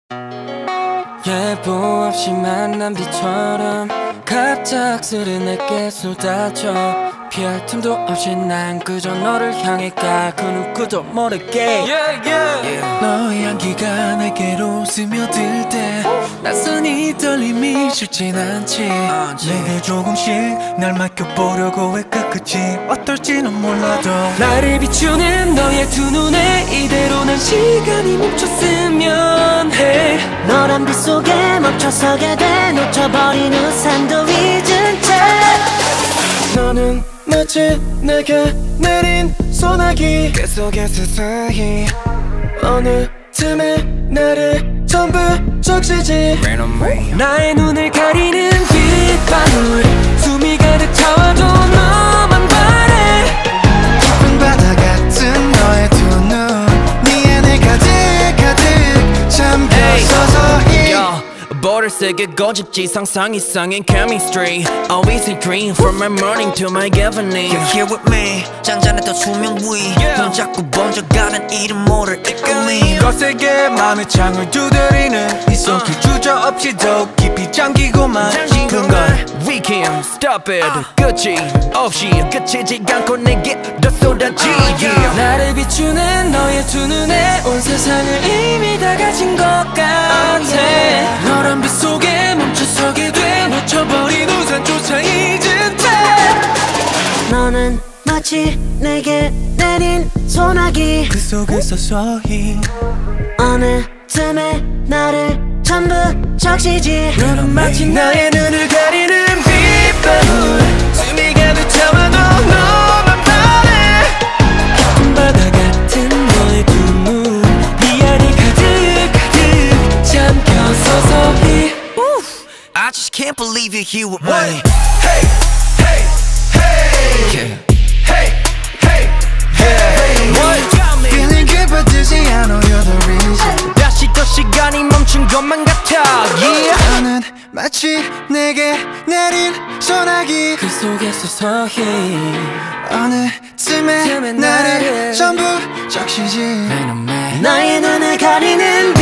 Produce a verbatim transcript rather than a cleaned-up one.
예보 없이 만난 비처럼 갑작스레 내게 쏟아져 피할 틈도 없이 난 그저 너를 향해 가 그 누구도 모르게 yeah, yeah. Yeah. 너의 향기가 내게로 스며들 때 낯선 이 떨림이 쉽진 않지 uh, 내게 조금씩 날 맡겨보려고 해 끝끝이 어떨지는 몰라도 나를 비추는 너의 두 눈에 이대로 난 시간이 멈췄으면 해 너란 빛 속에 멈춰서게 돼 놓쳐버린 우산도 잊은 채 너는 마치 내게 내린 소나기 그 속에 서서히 어느 틈에 나를 전부 적시지 나의 눈을 가리는 빗방울 숨이 가득 차와도 너만 바래 깊은 바다 같은 너의 두 눈 네 안에 가득 가득 잠겨 서서히 border 세게 고집지 상상 이상의 chemistry Always in green from my morning to my evening You're here with me 잔잔했던 수면 위 넌 자꾸 번져가는 이름 모를 이끌림 거세게 맘의 창을 두드리는 이 손길 주저없이 더 깊이 잠기고만 싶은 걸 We can't stop it 끝이 없이 끝이지 않고 내게 더 쏟아지 yeah. 나를 비추는 너의 두 눈에 온 세상을 이미 다 가진 것 같아 너란 빛 속에 멈춰서게 돼 놓쳐버린 우산조차 잊은 채 너는 마치 내게 내린 소나기 그 속에 서서히 어느 틈에 나를 전부 적시지 너는 마치 나의 눈을 가리는 빗방울 숨이 가득 차와도 너만 바래 깊은 바다 같은 너의 두 눈 네 안에 가득 가득 잠겨 서서히 I just can't believe you're here with me Hey, hey, hey yeah. Hey, hey, hey What got me Feeling good but dizzy I know you're the reason 다시 또 시간이 멈춘 것만 같아 yeah. 너는 마치 내게 내린 소나기 그 속에 서서히 어느 틈에 나를 전부 적시지 나의 눈을 가리는